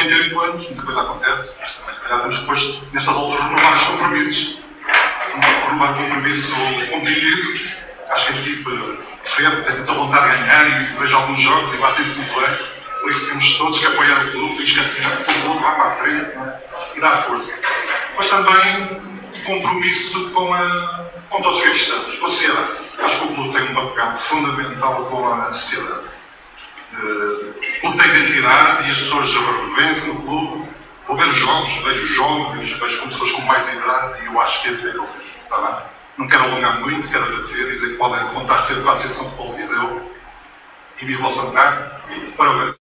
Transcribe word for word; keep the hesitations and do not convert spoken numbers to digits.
noventa e oito anos, muita coisa acontece, mas também se calhar temos que depois, nestas alturas, renovar os compromissos. Renovar o compromisso competitivo. Acho que a equipe percebe, tem muita vontade de ganhar e vejo alguns jogos e batem-se muito bem. Por isso temos todos que apoiar o clube, temos que apoiar o clube, vá para a frente, não é? E dar força. Mas também compromisso com, a, com todos que aqui estamos, com a sociedade. Acho que o clube tem um papel fundamental com a sociedade. Uh, o clube tem identidade e as pessoas veem-se no clube. Vou ver os jogos, vejo os jogos, vejo com pessoas com mais idade e eu acho que esse é o fim. Está bem? Não quero alongar muito, quero agradecer, dizer que podem contar sempre com a Associação de Futebol Viseu e viva o Santiago. Parabéns.